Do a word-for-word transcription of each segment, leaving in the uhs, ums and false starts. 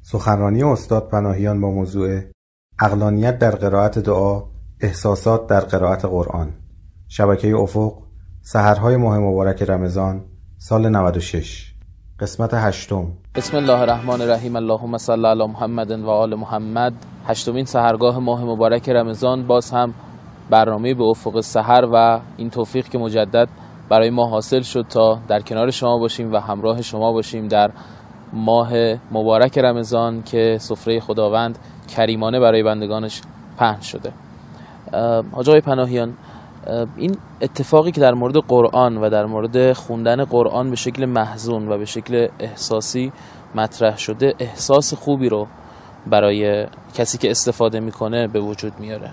سخنرانی استاد پناهیان با موضوع عقلانیت در قرائت دعا، احساسات در قرائت قرآن، شبکه افق، سحرهای ماه مبارک رمضان، سال نود و شش، قسمت هشتم. بسم الله الرحمن الرحیم. اللهم صل علی محمد و آل محمد. هشتمین سحرگاه ماه مبارک رمضان، باز هم برنامه به افق سحر و این توفیق که مجدد برای ما حاصل شد تا در کنار شما باشیم و همراه شما باشیم در ماه مبارک رمضان که سفره خداوند کریمانه برای بندگانش پهن شده. حاج آقای پناهیان، این اتفاقی که در مورد قرآن و در مورد خوندن قرآن به شکل محزون و به شکل احساسی مطرح شده، احساس خوبی رو برای کسی که استفاده میکنه به وجود میاره.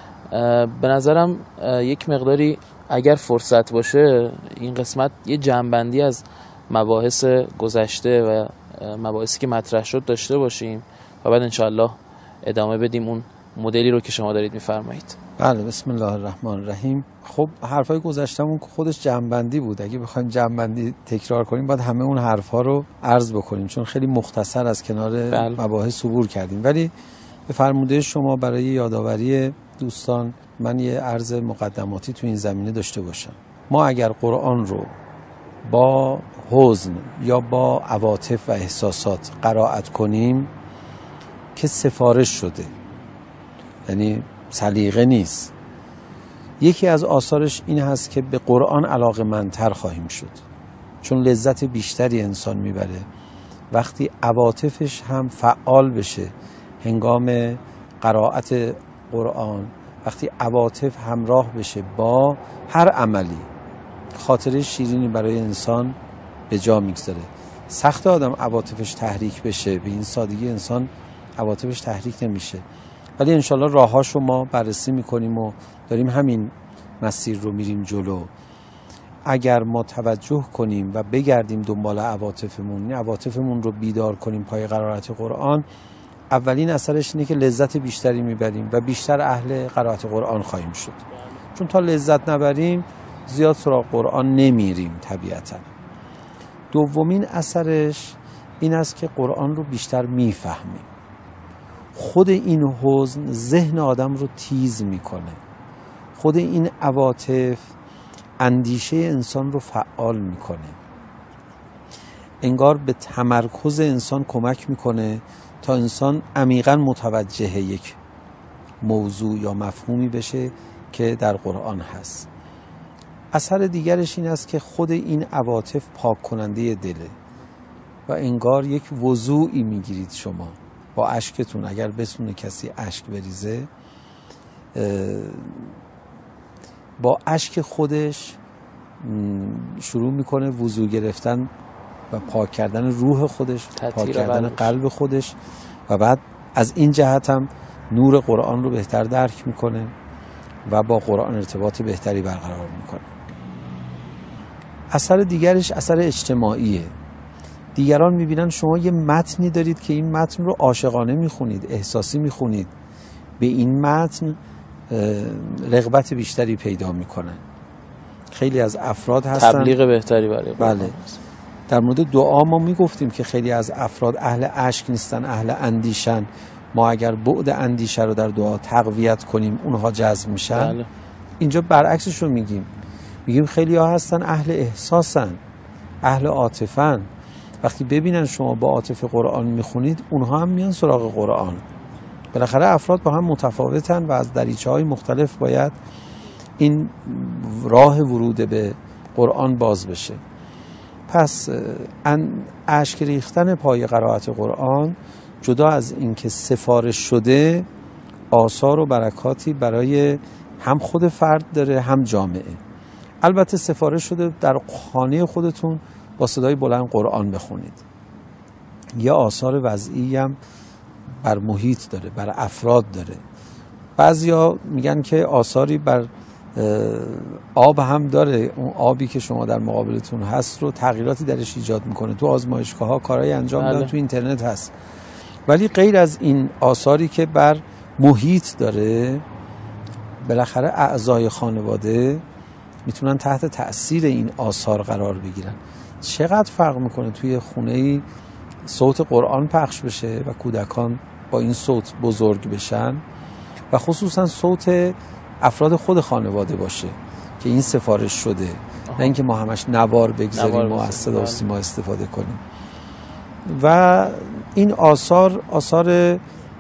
به نظرم یک مقداری اگر فرصت باشه این قسمت یه جمع‌بندی از مباحث گذشته و مباحثی که مطرح شد داشته باشیم و بعد انشاءالله ادامه بدیم اون مدلی رو که شما دارید میفرمایید. بله، بسم الله الرحمن الرحیم. خب حرفای گذشتمون که خودش جمع‌بندی بود، اگه بخوایم جمع‌بندی تکرار کنیم باید همه اون حرفا رو عرض بکنیم چون خیلی مختصر از کنار بله. مباحث عبور کردیم. ولی به فرموده شما برای یادآوری دوستان من یه عرض مقدماتی تو این زمینه داشته باشم. ما اگر قرآن رو با حزن یا با عواطف و احساسات قرائت کنیم که سفارش شده، یعنی سلیقه نیست. یکی از آثارش این هست که به قرآن علاقه‌مندتر خواهیم شد، چون لذت بیشتری انسان میبره وقتی عواطفش هم فعال بشه هنگام قرائت قرآن، وقتی عواطف همراه بشه با هر عملی. خاطره شیرینی برای انسان به جا میگذاره. سخت آدم عواطفش تحریک بشه، به این سادگی انسان عواطفش تحریک نمیشه. ولی انشالله راهاشو ما بررسی میکنیم و داریم همین مسیر رو میریم جلو. اگر ما توجه کنیم و بگردیم دنبال عواطفمون، عواطفمون رو بیدار کنیم پای قرائت قرآن، اولین اثرش اینه که لذت بیشتری میبریم و بیشتر اهل قرائت قرآن خواهیم شد. چون تا لذت نبریم زیاد سراغ قرآن نمیریم طبیعتا. دومین اثرش این است که قرآن رو بیشتر میفهمیم. خود این حزن ذهن آدم رو تیز میکنه. خود این عواطف اندیشه انسان رو فعال میکنه. انگار به تمرکز انسان کمک میکنه تا انسان عمیقاً متوجه یک موضوع یا مفهومی بشه که در قرآن هست. اثر دیگرش این است که خود این عواطف پاک کننده دله و انگار یک وضوعی میگیرید شما با اشکتون. اگر بتونه کسی اشک بریزه، با اشک خودش شروع میکنه وضوع گرفتن و پاک کردن روح خودش، پاک کردن قلب خودش و بعد از این جهت هم نور قرآن رو بهتر درک میکنه و با قرآن ارتباط بهتری برقرار میکنه. اثر دیگرش اثر اجتماعیه. دیگران میبینن شما یه متنی دارید که این متن رو عاشقانه میخونید، احساسی میخونید، به این متن رغبت بیشتری پیدا میکنن. خیلی از افراد هستن تبلیغ بهتری برای قرآن. بله. در مورد دعا ما میگفتیم که خیلی از افراد اهل اشک نیستن، اهل اندیشن. ما اگر بعد اندیشه رو در دعا تقویت کنیم اونها جذب میشن. بله. اینجا برعکسش رو میگیم. میگیم خیلی ها هستن اهل احساسن، اهل عاطفن. وقتی ببینن شما با عاطفه قرآن میخونید اونها هم میان سراغ قرآن. بالاخره افراد با هم متفاوتن و از دریچه‌های مختلف باید این راه ورود به قرآن باز بشه. پس اشک ریختن پای قرائت قرآن جدا از اینکه سفارش شده، آثار و برکاتی برای هم خود فرد داره هم جامعه. البته سفارش شده در خانه خودتون با صدای بلند قرآن بخونید. یه آثار وضعی هم بر محیط داره، بر افراد داره. بعضیا میگن که آثاری بر آب هم داره. اون آبی که شما در مقابلتون هست رو تغییراتی درش ایجاد میکنه. تو آزمایشگاه ها کارهای انجام دادن، تو اینترنت هست. ولی غیر از این آثاری که بر محیط داره، بالاخره اعضای خانواده میتونن تحت تأثیر این آثار قرار بگیرن. چقدر فرق میکنه توی خونه‌ای صوت قرآن پخش بشه و کودکان با این صوت بزرگ بشن و خصوصا صوت افراد خود خانواده باشه که این سفارش شده، نه اینکه ما همش نوار بگذاریم و از صدا و سیما استفاده کنیم. و این آثار آثار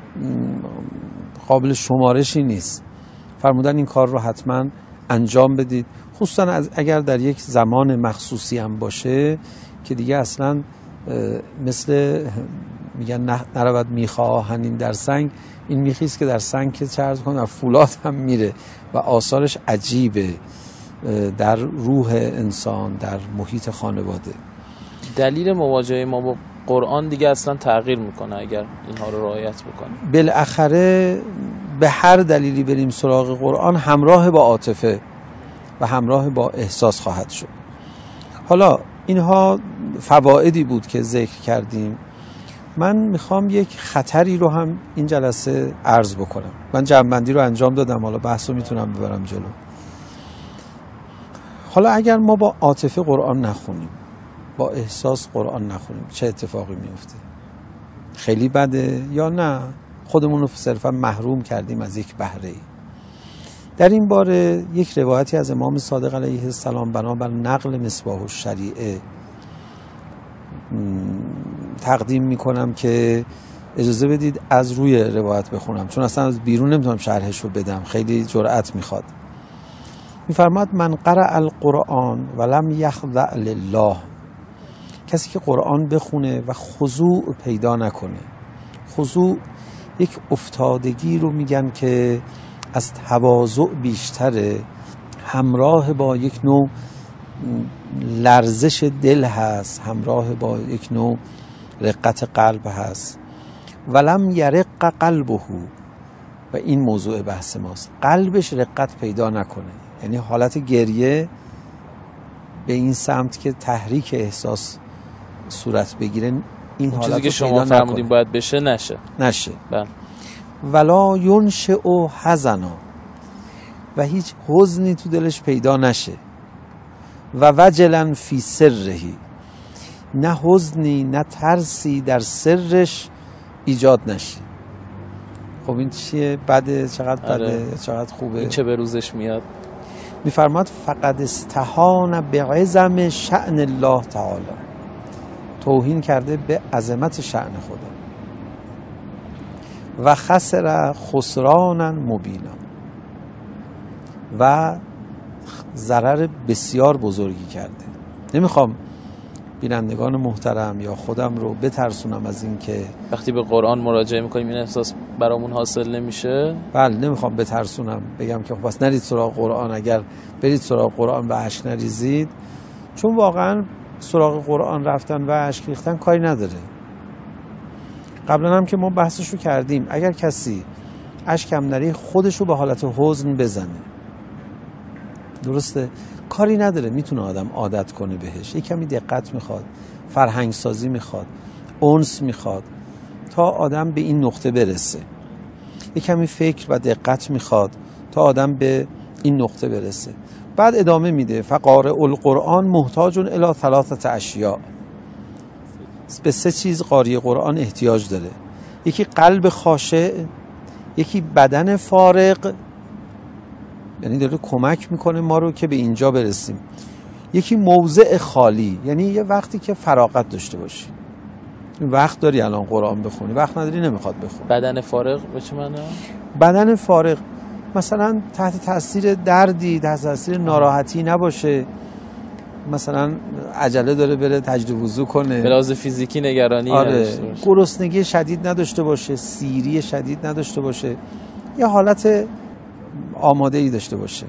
قابل شمارشی نیست. فرمودن این کار رو حتما انجام بدید، خصوصا از اگر در یک زمان مخصوصی هم باشه که دیگه اصلا مثل میگن نرود میخا آهنین در سنگ، این میخیست که در سنگ که چرز کنه و فولاد هم میره و آثارش عجیبه در روح انسان، در محیط خانواده. دلیل مواجهه ما با قرآن دیگه اصلا تغییر میکنه اگر اینها رو رعایت بکنیم. بالاخره به هر دلیلی بریم سراغ قرآن همراه با عاطفه و همراه با احساس خواهد شد. حالا اینها فوائدی بود که ذکر کردیم. من میخوام یک خطری رو هم این جلسه عرض بکنم. من جمع‌بندی رو انجام دادم، حالا بحث رو میتونم ببرم جلو. حالا اگر ما با عاطفه قرآن نخونیم، با احساس قرآن نخونیم، چه اتفاقی میفته؟ خیلی بده یا نه خودمون رو صرفا محروم کردیم از یک بهره‌ای؟ در این باره یک روایتی از امام صادق علیه السلام بنابر نقل مصباح الشریعه تقدیم میکنم که اجازه بدید از روی روایت بخونم، چون اصلا از بیرون نمیتونم شرحش رو بدم، خیلی جرأت میخواد. میفرماد من قرأ القرآن ولم یخضع لله، کسی که قرآن بخونه و خضوع پیدا نکنه. خضوع یک افتادگی رو میگن که از تواضع بیشتره، همراه با یک نوع لرزش دل هست، همراه با یک نوع رقت قلب هست. ولم یرق قلبه، و این موضوع بحث ماست، قلبش رقت پیدا نکنه، یعنی حالت گریه به این سمت که تحریک احساس صورت بگیره، این حالت چیزی که شما فرمودین باید بشه نشه نشه بله. ولا ینشئ حزنا، و هیچ حزنی تو دلش پیدا نشه. و وجلا فی سره، نه حزنی نه ترسی در سرش ایجاد نشه. خب این چیه؟ بده؟ چقدر بده؟ آره. چقدر خوبه؟ این چه به روزش میاد؟ میفرماد فقد استهان بعظم شأن الله تعالی، توهین کرده به عظمت شأن خدا. و خسر خسرانا مبینا، و ضرر بسیار بزرگی کرده. نمیخوام بینندگان محترم یا خودم رو بترسونم از این که وقتی به قرآن مراجعه میکنیم این احساس برامون حاصل نمیشه. بله نمیخوام بترسونم، بگم که خب بس نرید سراغ قرآن، اگر برید سراغ قرآن و اشک نریزید، چون واقعا سراغ قرآن رفتن و اشک ریختن کاری نداره. قبلا هم که ما بحثش رو کردیم، اگر کسی اشک هم نریخت خودش رو به حالت حزن بزنه، درسته؟ کاری نداره، میتونه آدم عادت کنه بهش. یک کمی دقت میخواد، فرهنگ سازی میخواد، انس میخواد تا آدم به این نقطه برسه. یک کمی فکر و دقت میخواد تا آدم به این نقطه برسه. بعد ادامه میده فقارئ القرآن محتاج الی ثلاثه اشیاء، به سه چیز قاری قرآن احتیاج داره. یکی قلب خاشع، یکی بدن فارغ، یعنی داره کمک میکنه ما رو که به اینجا برسیم. یکی موضع خالی، یعنی یه وقتی که فراغت داشته باشی. وقت داری الان قرآن بخونی، وقت نداری نمیخواد بخونی. بدن فارغ به چه معنی؟ بدن فارغ مثلا تحت تاثیر دردی، تحت تاثیر ناراحتی نباشه، مثلا عجله داره بره تجدید وضو کنه، به لحاظ فیزیکی نگرانی آره، گرسنگی شدید نداشته باشه، سیری شدید نداشته باشه، یه حالت آماده ای داشته باشه.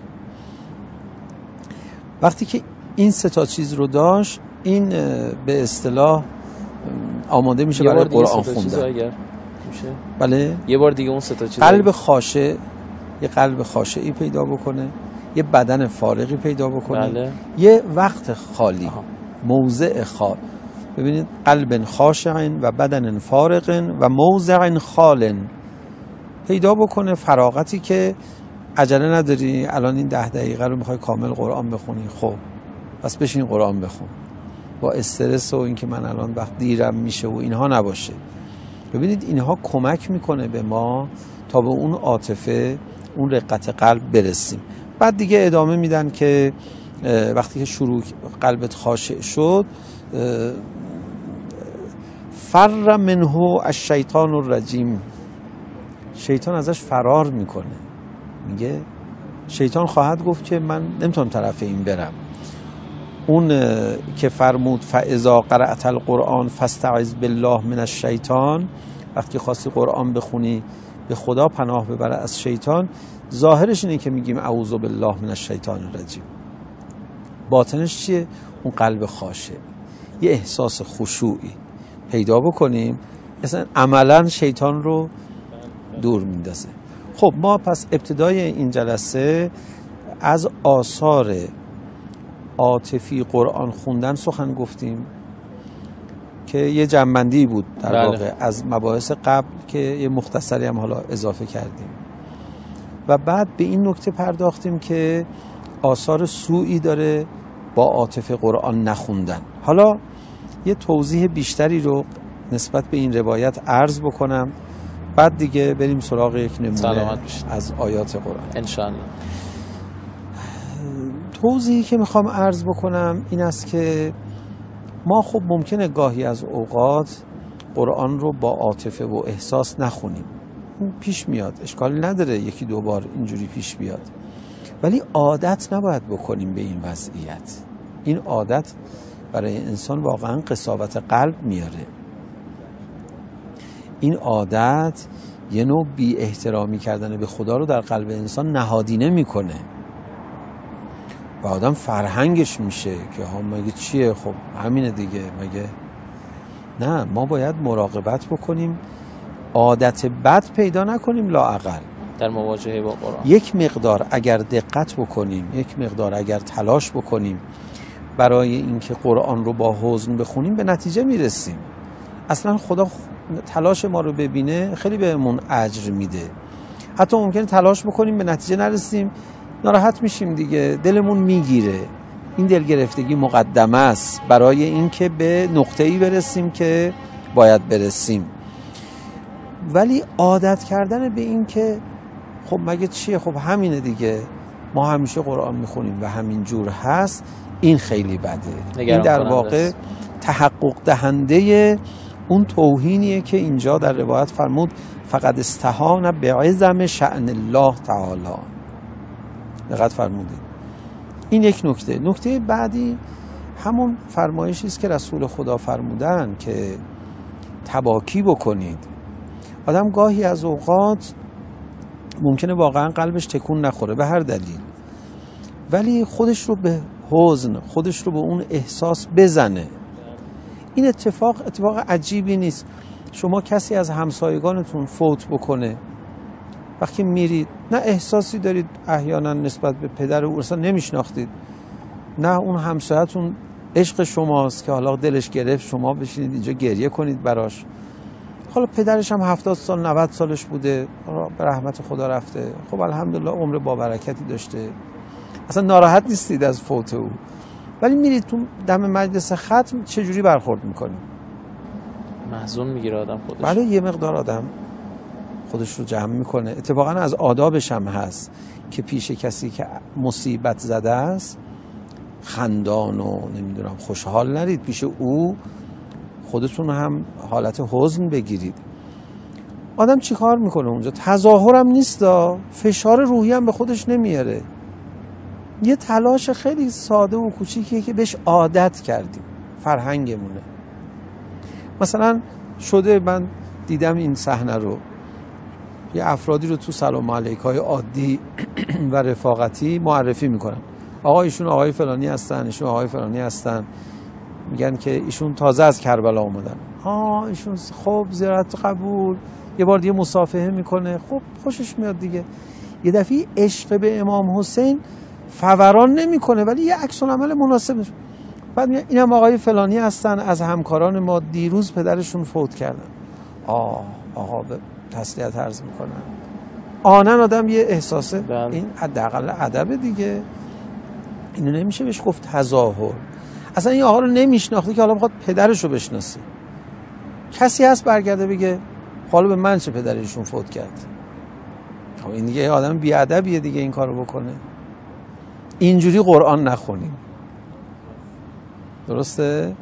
وقتی که این سه تا چیز رو داشت، این به اصطلاح آماده میشه برای قرآن خوندن. بله یه بار دیگه اون سه تا چیز، قلب خاشع، یه قلب خاشعی پیدا بکنه، یه بدن فارغی پیدا بکنه، بله. یه وقت خالی، آها. موضع خال. ببینید قلب خاشع و بدن فارغ و موضع خال پیدا بکنه، فراغتی که عجله نداری الان این ده دقیقه رو میخوای کامل قرآن بخونی، خب پس بشین قرآن بخون. با استرس و اینکه من الان وقت دیرم میشه و اینها نباشه. ببینید اینها کمک میکنه به ما تا به اون عاطفه، اون رقت قلب برسیم. بعد دیگه ادامه میدن که وقتی که شروع قلبت خاشع شد، فر منه الشیطان الرجیم، شیطان ازش فرار میکنه. میگه شیطان خواهد گفت که من نمیتونم طرف این برم. اون که فرمود فاذا قرأت القرآن فاستعذ بالله من الشیطان، وقتی خواستی قرآن بخونی به خدا پناه ببره از شیطان، ظاهرش اینه که میگیم اعوذ بالله من الشیطان الرجیم. باطنش چیه؟ اون قلب خاشع، یه احساس خشوعی پیدا بکنیم، مثلا عملا شیطان رو دور میندازه. خب ما پس ابتدای این جلسه از آثار عاطفی قرآن خوندن سخن گفتیم که یه جنبندی بود در بله. واقع از مباحث قبل که یه مختصری هم حالا اضافه کردیم و بعد به این نکته پرداختیم که آثار سوئی داره با عاطفه قرآن نخوندن. حالا یه توضیح بیشتری رو نسبت به این روایت عرض بکنم، بعد دیگه بریم سراغ یک نمونه از آیات قرآن انشاءالله. توضیحی که میخوام عرض بکنم این است که ما خب ممکنه گاهی از اوقات قرآن رو با عاطفه و احساس نخونیم، پیش میاد، اشکالی نداره یکی دو بار اینجوری پیش بیاد، ولی عادت نباید بکنیم به این وضعیت. این عادت برای انسان واقعا قساوت قلب میاره. این عادت یه نوع بی احترامی کردن به خدا رو در قلب انسان نهادینه میکنه و آدم فرهنگش میشه که ها مگه چیه، خب همینه دیگه مگه. نه، ما باید مراقبت بکنیم عادت بد پیدا نکنیم لااقل در مواجهه با قرآن. یک مقدار اگر دقت بکنیم، یک مقدار اگر تلاش بکنیم برای اینکه قرآن رو با حزن بخونیم به نتیجه میرسیم. اصلا خدا تلاش ما رو ببینه خیلی بهمون اجر میده. حتی ممکنه تلاش بکنیم به نتیجه نرسیم، ناراحت میشیم دیگه، دلمون میگیره. این دلگرفتگی مقدمه است برای اینکه به نقطه‌ای برسیم که باید برسیم. ولی عادت کردن به این که خب مگه چیه، خب همینه دیگه، ما همیشه قرآن میخونیم و همین جور هست، این خیلی بده. این در واقع تحقق دهنده اون توهینیه که اینجا در روایت فرمود فقد استهان بعظم شأن الله تعالی. دقت فرمودید. این یک نکته. نکته بعدی همون فرمایشی است که رسول خدا فرمودن که تباکی بکنید. آدم گاهی از اوقات ممکنه واقعا قلبش تکون نخوره به هر دلیل، ولی خودش رو به حزن، خودش رو به اون احساس بزنه. این اتفاق اتفاق عجیبی نیست. شما کسی از همسایگانتون فوت بکنه، وقتی میرید نه احساسی دارید احیانا نسبت به پدر او، اصلا نمیشناختید، نه اون همسایتون عشق شماست که حالا دلش گرفت شما بشینید اینجا گریه کنید براش. حالا پدرش هم هفتاد سال نود سالش بوده، به رحمت خدا رفته، خب الحمدلله عمر با برکتی داشته، اصلا ناراحت نیستید از فوت او، ولی میرید تو دم مجلس ختم چجوری برخورد میکنید؟ محزون میگیره آدم خودش. بله، یه مقدار آدم خودش رو جمع میکنه. اتفاقا از آدابش هم هست که پیش کسی که مصیبت زده است خندان و نمیدونم خوشحال نرید، پیش او خودتون هم حالت حزن بگیرید. آدم چی کار میکنه اونجا؟ تظاهر هم نیست، فشار روحی هم به خودش نمیاره، یه تلاش خیلی ساده و کوچیکیه که بهش عادت کردیم، فرهنگمونه. مثلا شده من دیدم این صحنه رو، یه افرادی رو تو سلام علیکای عادی و رفاقتی معرفی میکنن، آقا ایشون آقای فلانی هستن، ایشون آقای فلانی هستن، میگن که ایشون تازه از کربلا اومدن. ها ایشون خب زیارت قبول، یه بار دیگه مصافحه میکنه، خب خوشش میاد دیگه. یه دفعه عشق به امام حسین فوران نمیکنه، ولی یه عکس العمل مناسبش. بعد میگن اینم آقای فلانی هستن، از همکاران ما، دیروز پدرشون فوت کردن. آه آقا به تسلیت عرض میکنن. آنن آدم یه احساسه بل. این حداقل ادب دیگه، اینو نمیشه بهش گفت تظاهر. اصلا این آقا رو نمیشناخته که حالا میخواد پدرش رو بشناسه. کسی هست برگرده بگه حالا به من چه پدرشون فوت کرد؟ خب این دیگه آدم بیادبیه دیگه این کارو بکنه. اینجوری قرآن نخونیم. درسته؟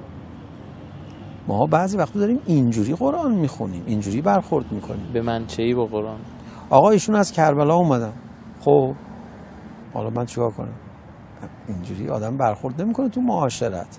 ما بعضی وقتا داریم اینجوری قرآن میخونیم، اینجوری برخورد میکنیم. به من چه‌ای با قرآن؟ آقا ایشون از کربلا اومدن، خب حالا من چیکار کنم؟ اینجوری آدم برخورد نمیکنه تو معاشرت.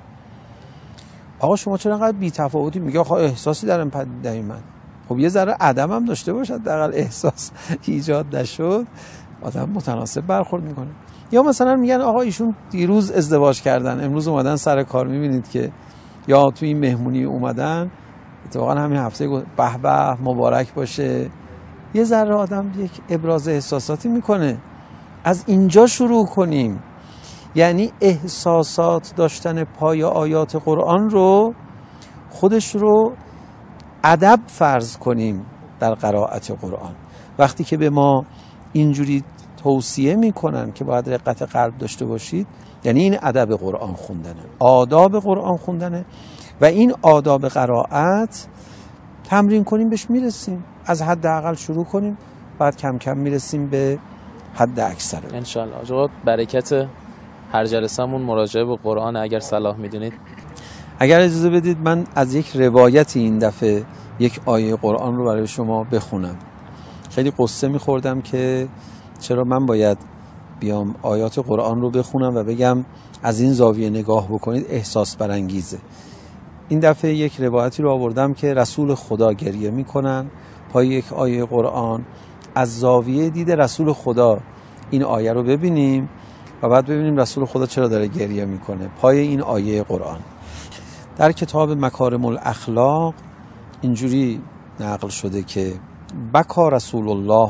آقا شما چرا انقدر بی‌تفاوتی؟ میگه آقا احساسی در پدیده من. خب یه ذره عدم هم داشته باشد، حداقل احساس ایجاد نشد، آدم متناسب برخورد میکنه. یا مثلا میگن آقا ایشون دیروز ازدواج کردن، امروز اومدن سر کار، میبینید که یا تو این مهمونی اومدن، اتفاقا همین هفته به به مبارک باشه. یه ذره آدم یک ابراز احساساتی میکنه. از اینجا شروع کنیم، یعنی احساسات داشتن پای آیات قرآن رو خودش رو ادب فرض کنیم در قرائت قرآن. وقتی که به ما اینجوری توصیه میکنن که باید رقت قلب داشته باشید، یعنی این ادب قرآن خوندنه، آداب قرآن خوندنه و این آداب قرائت تمرین کنیم بهش میرسیم. از حد اقل شروع کنیم، بعد کم کم میرسیم به حد اکثر ان شاء الله. آقا برکت هر جلسه‌مون مراجعه به قرآن، اگر صلاح میدونید. اگر اجازه بدید من از یک روایتی این دفعه یک آیه قرآن رو برای شما بخونم. خیلی قصه میخوردم که چرا من باید بیام آیات قرآن رو بخونم و بگم از این زاویه نگاه بکنید، احساس برانگیزه. این دفعه یک روایتی رو آوردم که رسول خدا گریه میکنن پای یک آیه قرآن. از زاویه دید رسول خدا این آیه رو ببینیم و بعد ببینیم رسول خدا چرا داره گریه میکنه پای این آیه قرآن. در کتاب مکارم الاخلاق اینجوری نقل شده که بکا رسول الله،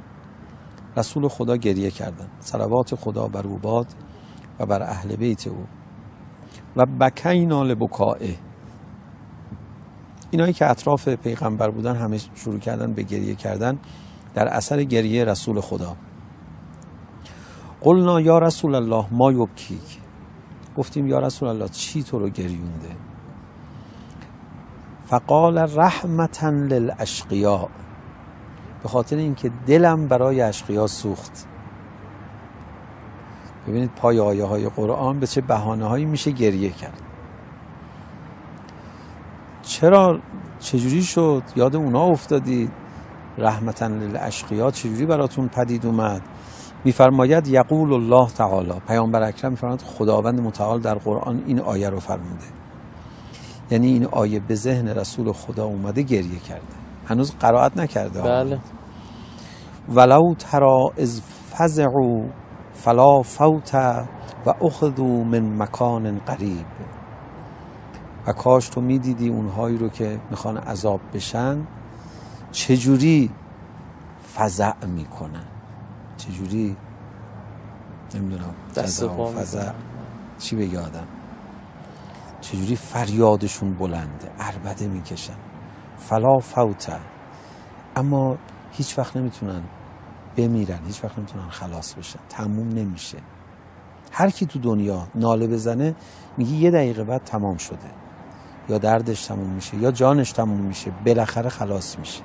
رسول خدا گریه کردن، صلوات خدا بر او باد و بر اهل بیت او، و بکینا لبکائه. اینایی که اطراف پیغمبر بودن همه شروع کردن به گریه کردن در اثر گریه رسول خدا. قلنا یا رسول الله ما یبکیک، گفتیم یا رسول الله چی تو رو گریونده؟ فقال رحمتا للاشقیاء، به خاطر اینکه دلم برای اشقیا سوخت. ببینید پای آیه های قرآن به چه بهانه هایی میشه گریه کرد. چرا؟ چجوری شد؟ یاد اونا افتادید؟ رحمتا للاشقیاء چجوری براتون پدید اومد؟ میفرماید یقول الله تعالی، پیامبر اکرم میفرماید خداوند متعال در قرآن این آیه رو فرموده. یعنی این آیه به ذهن رسول خدا اومده، گریه کرده، هنوز قرائت نکرده. بله. ولو ترى اذ فزعوا فلا فوت و اخذوا من مکان قریب، و کاش تو میدیدی اونهایی رو که میخوان عذاب بشن چجوری فزع میکنن، چجوری نمیدونم دست و پا فزع چی بگه آدم، چجوری فریادشون بلنده، عربده میکشن. فلا فوت، اما هیچ وقت نمیتونن بمیرن، هیچ وقت نمیتونن خلاص بشن، تموم نمیشه. هر کی تو دنیا ناله بزنه میگه یه دقیقه بعد تمام شده، یا دردش تموم میشه یا جانش تموم میشه، بالاخره خلاص میشه.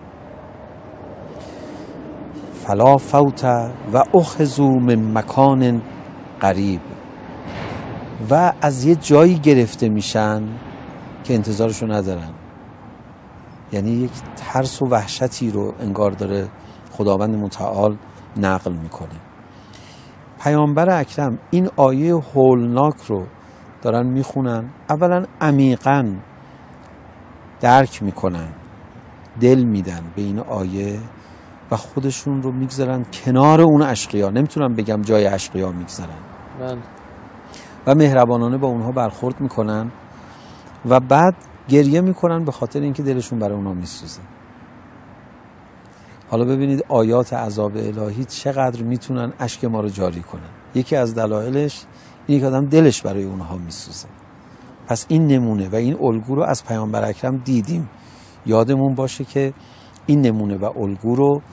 فلا فوت و اخذوا من مکان قریب، و از یه جایی گرفته میشن که انتظارشو ندارن. یعنی یک ترس و وحشتی رو انگار داره خداوند متعال نقل میکنه. پیامبر اکرم این آیه هولناک رو دارن میخونن، اولا عمیقاً درک میکنن، دل میدن به این آیه و خودشون رو میگذارن کنار اون اشقیا، نمیتونم بگم جای اشقیا میگذارن، و مهربانانه با اونها برخورد میکنن و بعد گریه میکنن به خاطر اینکه دلشون برای اونها میسوزه. حالا ببینید آیات عذاب الهی چقدر میتونن اشک ما رو جاری کنن. یکی از دلایلش اینه که آدم دلش برای اونها میسوزه. پس این نمونه و این الگو رو از پیامبر اکرم دیدیم. یادمون باشه که این نمونه و الگو رو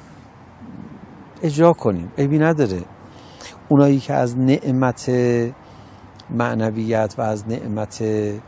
اجرا کنیم، عیبی نداره. اونایی که از نعمت معنویت و از نعمت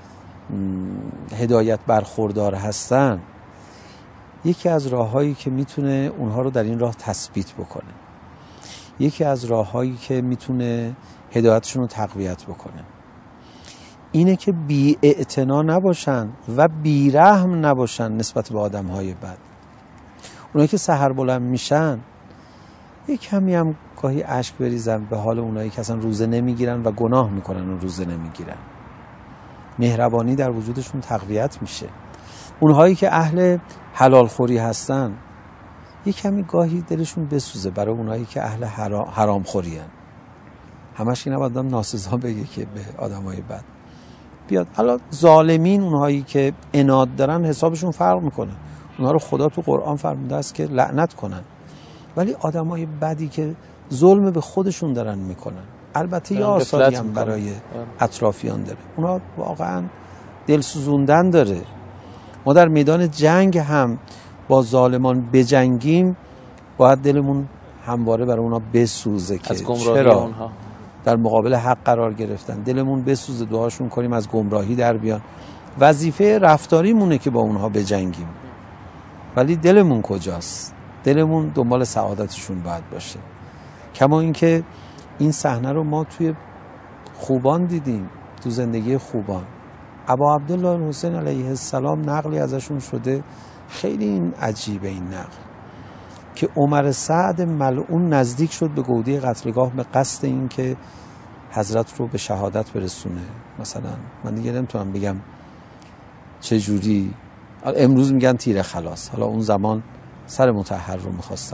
هدایت برخوردار هستن، یکی از راههایی که میتونه اونها رو در این راه تثبیت بکنه، یکی از راههایی که میتونه هدایتشون رو تقویت بکنه، اینه که بی اعتنا نباشن و بی رحم نباشن نسبت به آدمهای بد. اونایی که سحر بلند میشن یک کمی هم گاهی اشک بریزن به حال اونایی که اصلا روزه نمیگیرن و گناه میکنن و روزه نمیگیرن. مهربانی در وجودشون تقویت میشه. اونهایی که اهل حلال خوری هستن یک کمی گاهی دلشون بسوزه برای اونایی که اهل حرام خوری هن. همش این نباید ناسزا بگه که به آدمای بد بیاد. حالا ظالمین، اونهایی که عناد دارن، حسابشون فرق میکنه. اونها رو خدا تو قرآن فرموده است که لعنت کنن. ولی آدمای بدی که ظلم به خودشون دارن میکنن، البته یه آثاری هم برای اطرافیان داره، اونا واقعا دل سوزوندن داره. ما در میدان جنگ هم با ظالمان بجنگیم، باید دلمون همواره برای اونا بسوزه که چرا اونها در مقابل حق قرار گرفتن، دلمون بسوزه، دعاشون کنیم از گمراهی در بیان. وظیفه رفتاریمونه که با اونها بجنگیم، ولی دلمون کجاست؟ دلمون دنبال سعادتشون باید باشه. کما اینکه این صحنه رو ما توی خوبان دیدیم، تو زندگی خوبان. ابا عبدالله حسین علیه السلام نقلی ازشون شده، خیلی این عجیبه این نقل، که عمر سعد ملعون نزدیک شد به گودی قتلگاه به قصد این که حضرت رو به شهادت برسونه. مثلا من دیگه نمیتونم بگم چه جوری، امروز میگن تیر خلاص، حالا اون زمان سر مطهر رو میخواستن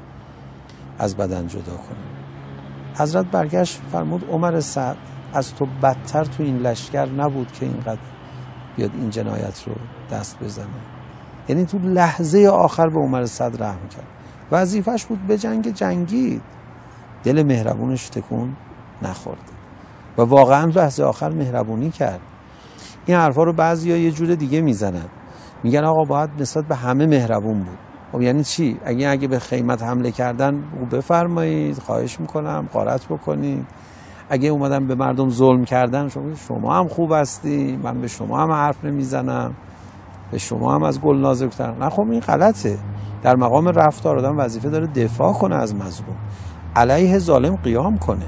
از بدن جدا کنن. حضرت برگشت فرمود عمر سعد از تو بدتر تو این لشکر نبود که اینقدر بیاد این جنایت رو دست بزنه. یعنی تو لحظه آخر به عمر سعد رحم کرد. وظیفش بود به جنگ جنگید، دل مهربونش تکون نخورد و واقعا لحظه آخر مهربونی کرد. این حرفا رو بعضیا یه جور دیگه میزنن، میگن آقا باید نسبت به همه مهربون بود. خب یعنی چی؟ اگه اگه به خیمت حمله کردن بفرمایید، خواهش میکنم غارت بکنید. اگه اومدن به مردم ظلم کردن، شما شما هم خوب هستی، من به شما هم حرف نمیزنم، به شما هم از گل نازک‌تر. نه خب این غلطه. در مقام رفتار آدم وظیفه داره دفاع کنه از مظلوم، علیه ظالم قیام کنه.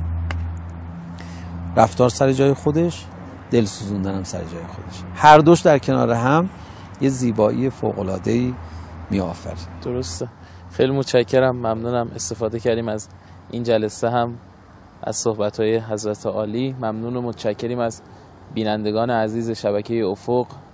رفتار سر جای خودش، دل سوزوندن هم سر جای خودش، هر دوش در کنار هم یه زیبایی فوق‌العاده‌ای می‌آفرید. درسته. خیلی متشکرم، ممنونم استفاده کردیم از این جلسه هم از صحبت‌های حضرت عالی. ممنون و متشکریم از بینندگان عزیز شبکه افق.